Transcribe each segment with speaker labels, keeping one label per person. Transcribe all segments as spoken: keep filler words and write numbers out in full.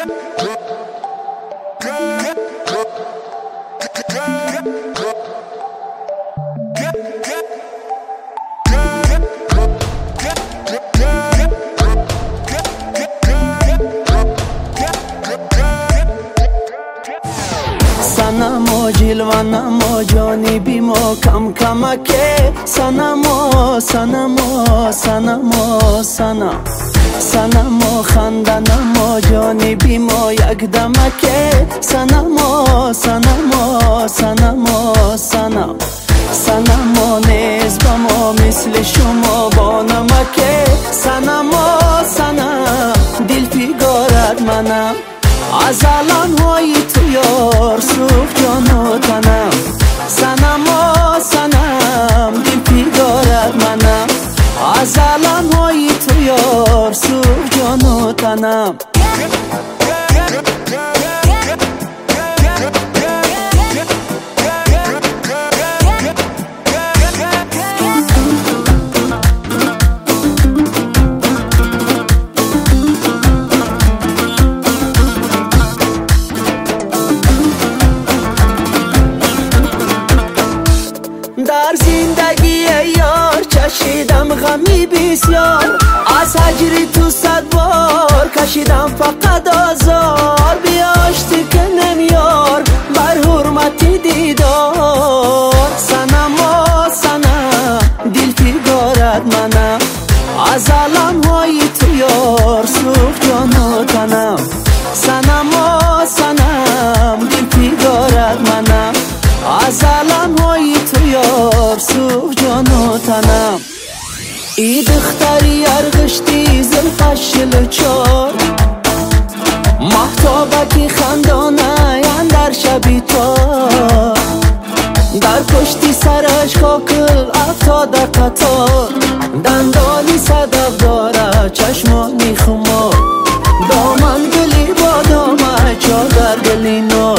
Speaker 1: سنمو جلوانمو جانی بیمو کم کمکه سنمو سنمو سنمو سنم سنمو خندنمو جانی بیمو یک دمکه سنمو سنمو سنمو سنم سنمو نیز بمو مثل شما با نمکه سنمو سنم دل پیگارد منم از الان های تو یار سوخت جان و تنم سنم و سنم دل پیگارد منم از الان های تو یار سوخت جان و تنم در زندگی یار چشیدم غمی بسیار از هجری تو صد بار کشیدم فقط آزار بیاشتی که نمیار بر حرمتی دیدار سنم و سنم دل پیگارد منم از الان های تو یار سوخت جان و تنم سنم و سنم دل پیگارد منم از الان های تو یار سوخت جان و تنم ای دختری ارغشتی زلفش شلچار محتابکی خندانه در شبی تار در پشتی سرش کاکل افتاده قطار دندانی صدف داره چشمانی خمار دامن گلی با دامه چادر گلی نار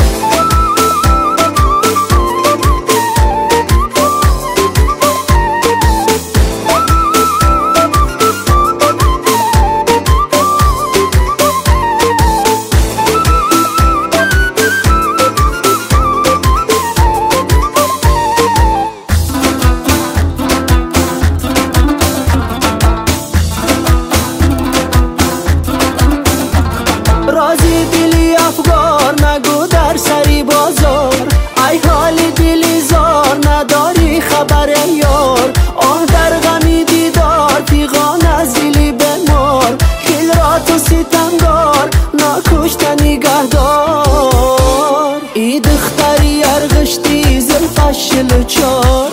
Speaker 1: رازی دلی افگار نگو در سری بازار ای حالی دلی زار نداری خبر یار آه در غمی دیدار پیغان از دلی بمار خیل را تو ستمگار ناکشته نگهدار ای دختری ارغشتی زلفش شلچار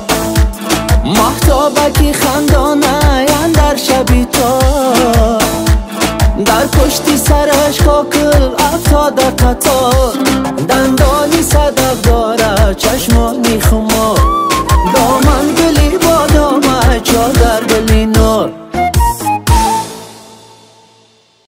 Speaker 1: محتابکی خندانه در شبی تار در پشتی سرش کاکل افتاده قطار دندانی صدف داره چشمانی خمار